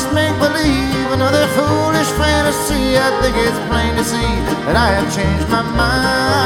just make believe, another foolish fantasy. I think it's plain to see that I have changed my mind.